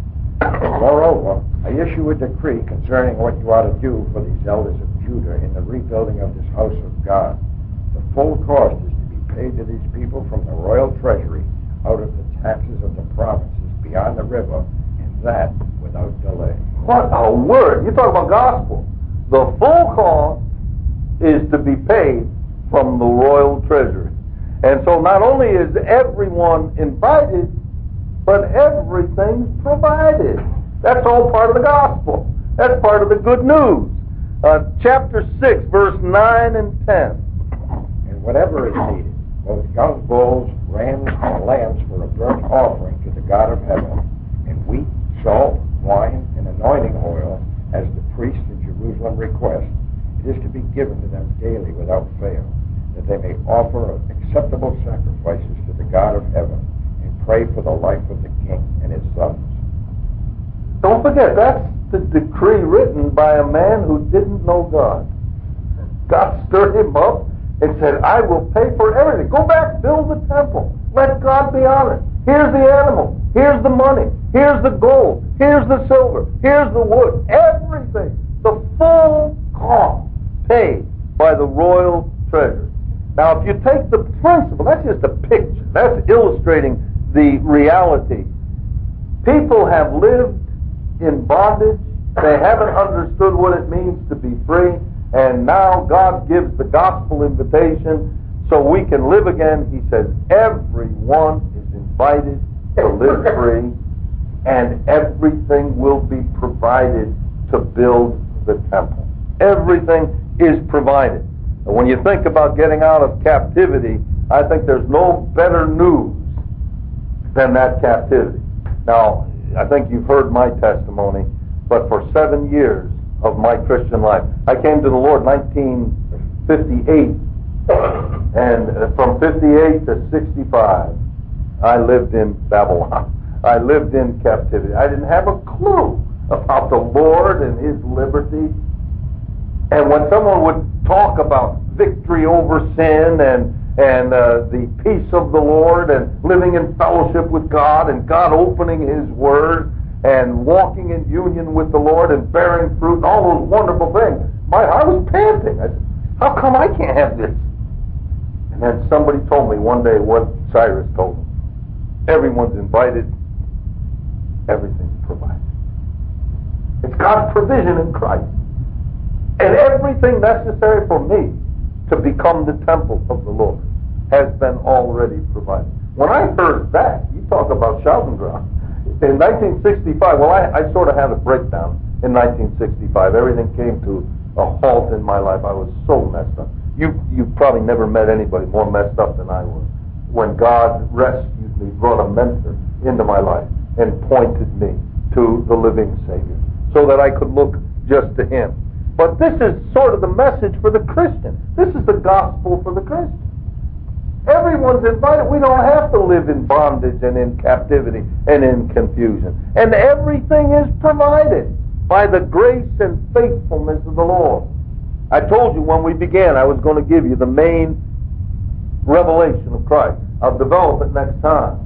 Moreover, I issue a decree concerning what you ought to do for these elders of Judah in the rebuilding of this house of God. The full cost is to be paid to these people from the royal treasury out of the taxes of the provinces beyond the river, and that without delay. What a word! You talk about gospel. The full cost is to be paid from the royal treasury. And so not only is everyone invited, but everything's provided. That's all part of the gospel. That's part of the good news. Uh, chapter six, verse nine and ten. And whatever is needed, both young bulls, rams, and lambs for a burnt offering to the God of heaven, and wheat, salt, wine, and anointing oil, as the priest in Jerusalem requests, it is to be given to them daily without fail, that they may offer acceptable sacrifices to the God of heaven, and pray for the life of the king and his sons. Don't forget, that's the decree written by a man who didn't know God. God stirred him up and said, I will pay for everything. Go back, build the temple. Let God be honored. Here's the animal. Here's the money. Here's the gold. Here's the silver. Here's the wood. Everything. The full cost paid by the royal treasury. Now, if you take the principle, that's just a picture. That's illustrating the reality. People have lived in bondage. They haven't understood what it means to be free. And now God gives the gospel invitation so we can live again. He says everyone is invited to live free, and everything will be provided to build the temple. Everything is provided. And when you think about getting out of captivity, I think there's no better news than that captivity. Now, I think you've heard my testimony, but for seven years of my Christian life, I came to the Lord in nineteen fifty-eight, and from fifty-eight to sixty-five, I lived in Babylon. I lived in captivity. I didn't have a clue about the Lord and His liberty. And when someone would talk about victory over sin and and uh, the peace of the Lord and living in fellowship with God and God opening His Word and walking in union with the Lord and bearing fruit and all those wonderful things, my heart was panting. I said, how come I can't have this? And then somebody told me one day what Cyrus told me. Everyone's invited. Everything's provided. It's God's provision in Christ. And everything necessary for me to become the temple of the Lord has been already provided. When I heard that, you talk about shouting ground. In nineteen sixty-five, well, I, I sort of had a breakdown in nineteen sixty-five. Everything came to a halt in my life. I was so messed up. You you probably never met anybody more messed up than I was. When God rescued me, brought a mentor into my life and pointed me to the living Savior so that I could look just to Him. But this is sort of the message for the Christian. This is the gospel for the Christian. Everyone's invited. We don't have to live in bondage and in captivity and in confusion. And everything is provided by the grace and faithfulness of the Lord. I told you when we began I was going to give you the main revelation of Christ. I'll develop it next time.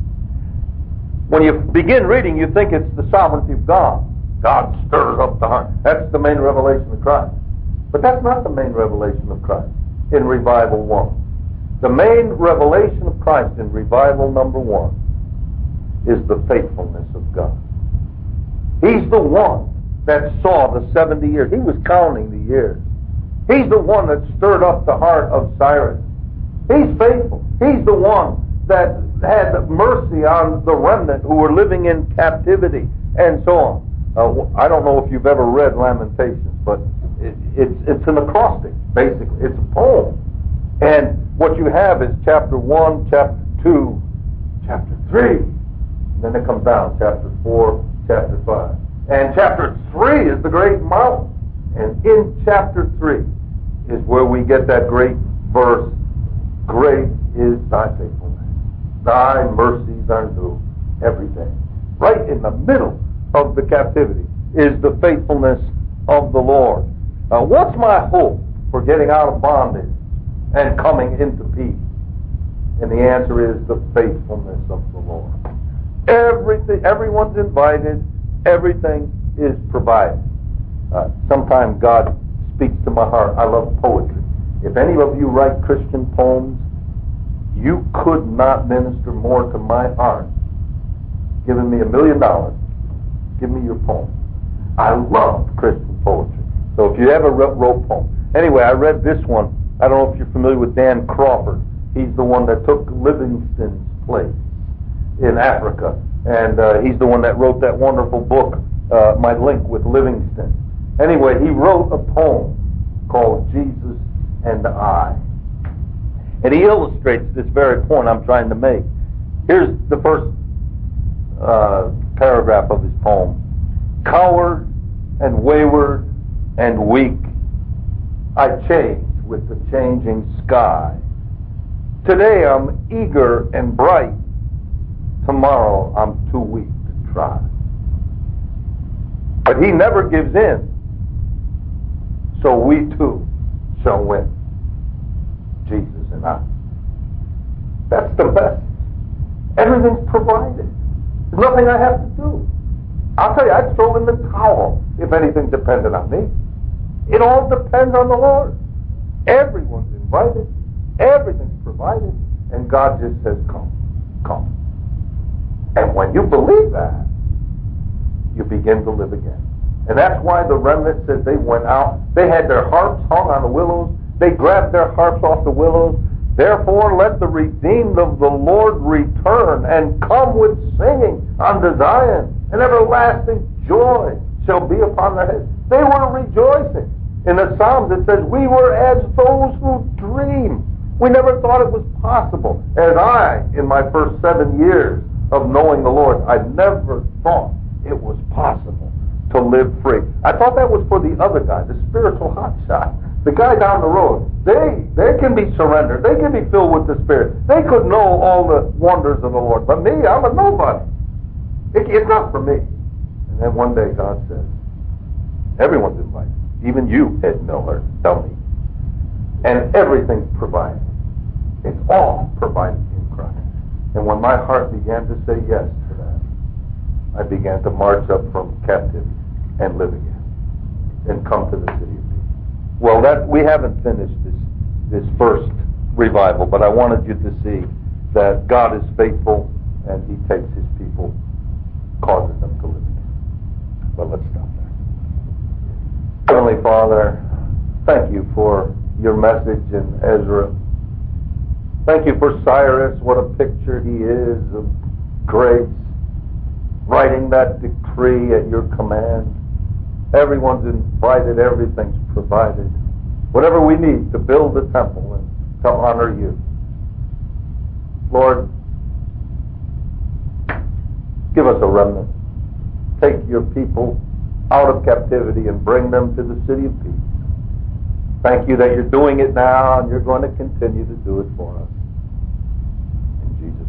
When you begin reading, you think it's the sovereignty of God. God stirs up the heart. That's the main revelation of Christ. But that's not the main revelation of Christ in Revival one. The main revelation of Christ in Revival number one is the faithfulness of God. He's the one that saw the seventy years. He was counting the years. He's the one that stirred up the heart of Cyrus. He's faithful. He's the one that had mercy on the remnant who were living in captivity and so on. Uh, I don't know if you've ever read Lamentations, but it, it's it's an acrostic, basically. It's a poem. And what you have is chapter one, chapter two, chapter three. And then it comes down, chapter four, chapter five. And chapter three is the great mountain. And in chapter three is where we get that great verse, great is thy faithfulness. Thy mercies are new every day. Right in the middle of the captivity is the faithfulness of the Lord. Now, what's my hope for getting out of bondage and coming into peace? And the answer is the faithfulness of the Lord. Everything, everyone's invited. Everything is provided. Uh, sometimes God speaks to my heart. I love poetry. If any of you write Christian poems, you could not minister more to my heart. Giving me a million dollars, give me your poem. I love Christian poetry. So if you ever wrote, wrote poem. Anyway, I read this one. I don't know if you're familiar with Dan Crawford. He's the one that took Livingstone's place in Africa. And uh, he's the one that wrote that wonderful book, uh, My Link with Livingstone. Anyway, he wrote a poem called Jesus and I. And he illustrates this very point I'm trying to make. Here's the first uh, paragraph of his poem. Coward and wayward and weak, I change with the changing sky. Today I'm eager and bright. Tomorrow I'm too weak to try. But he never gives in. So we too shall win. Jesus and I. That's the best. Everything's provided. There's nothing I have to do. I'll tell you, I'd throw in the towel if anything depended on me. It all depends on the Lord. Everyone's invited. Everything's provided. And God just says, come, come. And when you believe that, you begin to live again. And that's why the remnant says they went out. They had their harps hung on the willows. They grabbed their harps off the willows. Therefore, let the redeemed of the Lord return and come with singing unto Zion. And everlasting joy shall be upon their heads. They were rejoicing. In the Psalms it says, we were as those who dream. We never thought it was possible. As I, in my first seven years of knowing the Lord, I never thought it was possible to live free. I thought that was for the other guy, the spiritual hotshot. The guy down the road. They they can be surrendered. They can be filled with the Spirit. They could know all the wonders of the Lord. But me, I'm a nobody. It, it's not for me. And then one day God says, everyone's invited. Even you, Ed Miller, tell me. And everything's provided. It's all provided in Christ. And when my heart began to say yes to that, I began to march up from captivity and live again and come to the city of peace. Well, that we haven't finished this this first revival, but I wanted you to see that God is faithful and He takes His people, causes them to live again. But let's stop there. Heavenly Father, thank you for your message in Ezra. Thank you for Cyrus, what a picture he is of grace, writing that decree at your command. Everyone's invited, everything's provided. Whatever we need to build the temple and to honor you. Lord, give us a remnant. Take your people out of captivity and bring them to the city of peace. Thank you that you're doing it now and you're going to continue to do it for us. In Jesus'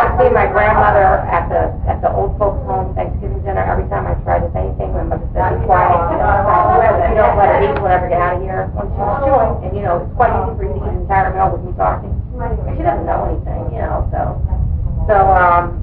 My mother said, So, um,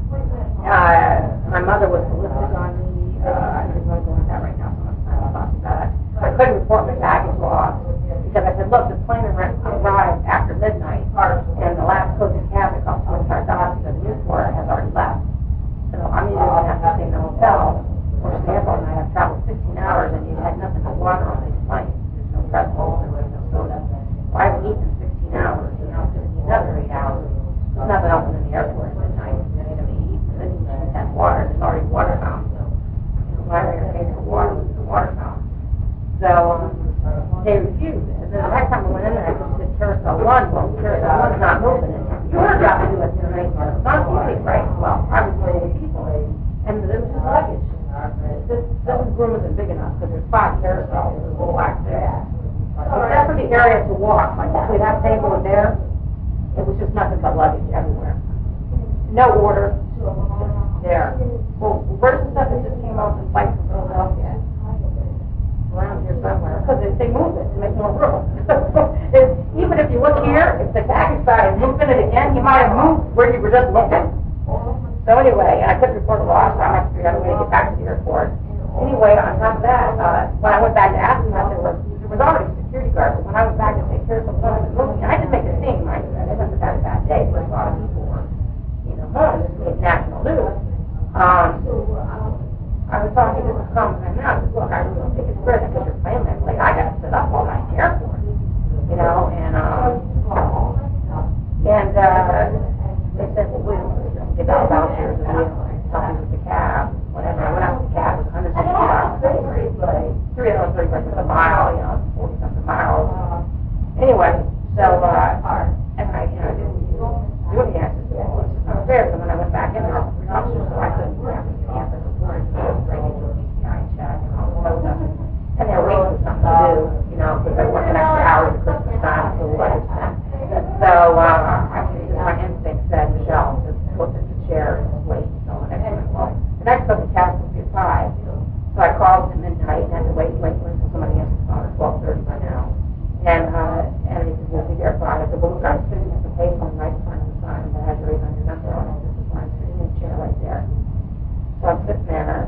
uh, my mother was solicited on me. Uh, I didn't want to go into that right now, so I'm not talking about it. I couldn't report my baggage loss because I said, look, the plane arrived after midnight, and the last cozy cab that cost twenty-five dollars because the Newport has already left. So I'm either going to have to stay in the hotel or stay up all night. I've traveled sixteen hours, and you had nothing but water on these planes. There's no pretzels, there was no soda. Well, I haven't eaten in sixteen hours, and now it's going to be another eight hours. There's nothing open in the airport at midnight. You're going to eat, and then you just have water. There's already water fountain. So, you know, why are they going to pay for water with the water fountain? So um, they refused. And then the next time I went in there, I just said Carousel one. Well, Carousel one's not moving. And your job to do it tonight. It's not easy, right? Well, I was one of the people. And there was just luggage. This, this room isn't big enough because there's five carousels. There's a little back there. Except for the area to walk. Like between that table and there, it was just nothing but luggage everywhere. No order. There. Well, where's the stuff that just came off the flight from Philadelphia? Around here somewhere, because they, they move it to make more room. If, even if you look here, if the baggage guy is moving it again, he might have moved where you were just looking. So anyway, I couldn't report a loss. I have to figure out a way to get back to the airport. Anyway, on top of that, uh, when I went back to ask them, there was, there was already a security guard, but when I went back to take care of some stuff and moving, and I didn't make a scene, mind you, I didn't have a bad day, but a lot of people were, you know, home. This made national news. Um, I was talking to this company now. I said, look, I really don't think it's fair because you're playing that late. I got to sit up all night in the airport, you know, and um, and uh, they said, well, we don't give out vouchers, and we don't help you with the cab, whatever. I went out with the cab. It was one hundred fifty dollars, three dollars thirty cents a mile, you know, forty something miles. Anyway, so uh, and I, you know, I didn't do any answers. Well, it's just not fair. So when I went back in there, three officers, so I couldn't answer. And they're waiting for something to do, you know, because they're working extra hours at Christmas time, so what is that? So, uh, I think my instinct said, Michelle, just go sit in the chair and wait until the next one. Well, the next couple of cats will be at five. So I called at midnight and had to wait, wait, wait until somebody answered the phone at twelve thirty by now. And, uh, and they said, we'll be there at five. I said, well, look, I'm sitting at the payphone right in front of the sign that has your eight hundred number on it. This is why I'm sitting in the chair right there. So I'm sitting there,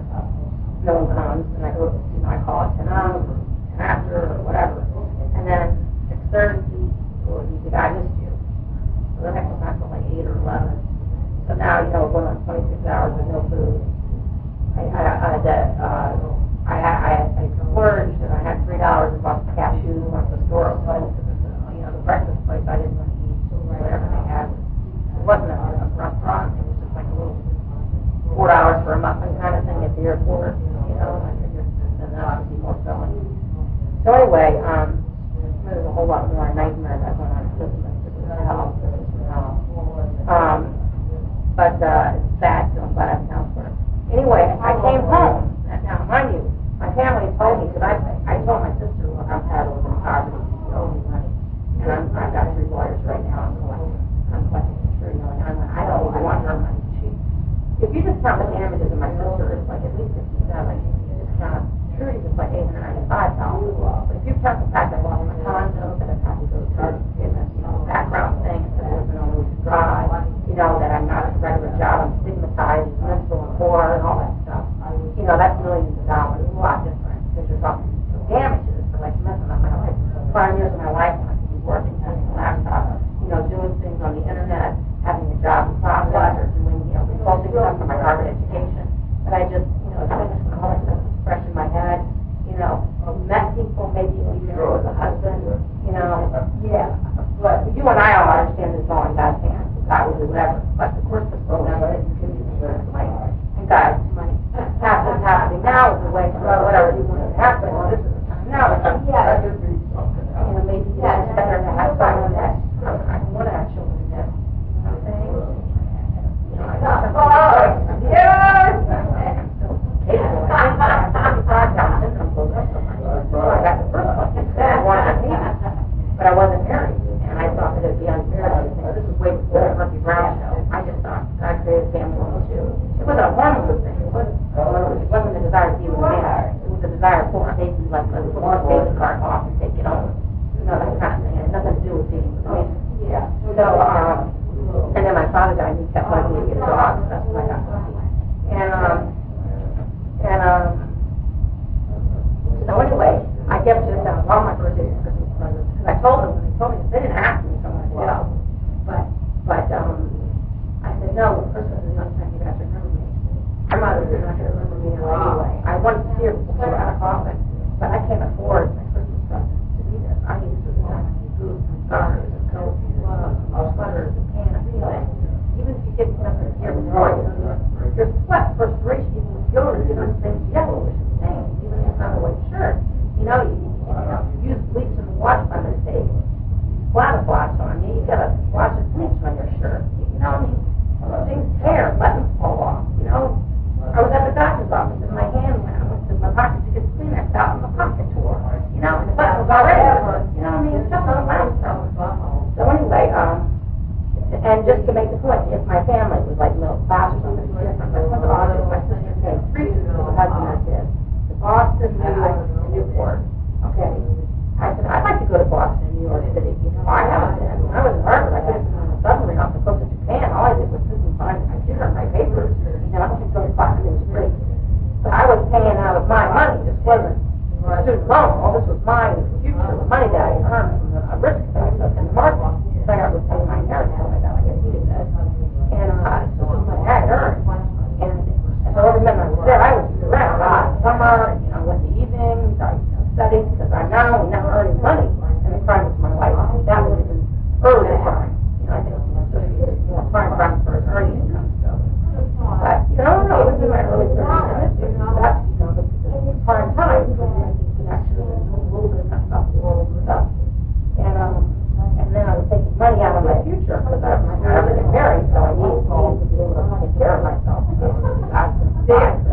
no one comes, and I go, you know, I call it ten hours, ten after, or whatever. And then six thirty, well, you think I missed you. So the next time from like eight or eleven. So now, you know, we're going on twenty-six hours with no food. I, I, I had to, uh, I, I, I splurged, and I had three dollars and bought cashews, went to the store, and you know, the breakfast place, I didn't want to eat whatever they had. It wasn't a, a restaurant, it was just like a little four dollars for a muffin kind of thing at the airport, you know, and I figured then that would be more filling. So anyway, um, there's a whole lot more nightmare that went on at Christmas. It was hell. It was hell. Um, but uh, it's sad, so I'm glad I have counselor. Anyway, I came home. Now, mind you, my family told me, because I, I told my sister, look, I'm tired of living in poverty. You owe me money. And I'm, I've got three lawyers right now. I'm collecting. I'm collecting for three million. I'm, I don't even want her money. If you just count the damages of my sister, it's like at least fifty-seven. If you just count Trudy's, it's like eight hundred ninety-five dollars. But if you count the fact that I lost my condo, that I've had to go to charge to get a you know, background thing, instead of living on Ocean Drive, you know, that I'm not at a regular job, I'm stigmatized, mental and poor, and all that stuff. You know, that's millions of dollars. It's a lot different because you're talking damages for like messing up my life. Five years of my life when I could be working, having a laptop, you know, doing things on the internet, having a job in process, doing, you know, consulting stuff for my Harvard education. But I just, you know, finished when all that stuff was fresh in my head. You know, met people, maybe even with a husband, you know. Yeah. But you and I all understand this all in God's hands. God will do whatever. But of course, the program that you can do is like, and God, money. Half what's happening now is the way to whatever you want to happen. Well, this is the time now. Yeah. You know, maybe yeah, it's better to have someone that I want to have children that, you know what I'm saying? You know, I got some oh, yes! Capable. I think I have thirty-five down syndrome goes up so much. So I got the first one. I wanted a baby, but I wasn't married. And I thought that it would be unfair to think this was way before the Murphy Brown show. I just thought God created family on too. It wasn't a hormone thing. It wasn't, it wasn't the desire to be with a man. It was the desire for a baby, like a one baby card off and take it home. You know, that kind of thing. It had nothing to do with being with a man. Yeah. So, um, and then my father died and he kept my gotta wash the bleach on your shirt. You know, I mean, things tear, buttons fall off. You know, I was at the doctor's office and my hand went. I went to my pocket to get the Kleenex out and the pocket tore. You know, and the button was already. You know, what I mean, stuff on my stuff. So anyway, um, and just to make the point, if my family was like middle class or something different, but went to August, my sister came three weeks with her husband and kids to Boston, New York, and Newport. Okay. I said, I'd like to go to Boston and New York City. You know, I haven't been. When I was in Harvard, I could have been on a submarine off the coast of Japan. All I did was sit and find a computer and write papers. You know, I could go to Boston. It was great. But I was paying out of my money. This wasn't a student loan. All this was my future, the money that I earned from the risk of in the market. So I was paying my inheritance when I got like a heating bed. And uh, this was money I had earned. And, and so every minute I was there, I was around a lot. Summer, you know, went to evenings, I you know, studied, because I'm now, now earning money. And the crime was my life. That was even earlier crime. You know, I think it's more prime crime for his earning income. So, but, you know, no, it was in my early thirties. And this, that's, you know, the, the prime time for making connections and a little bit of that stuff, a little bit of stuff. And, um, and then I was taking money out of my future because I'm not ever get married, so I needed to be able to take care of myself. So I was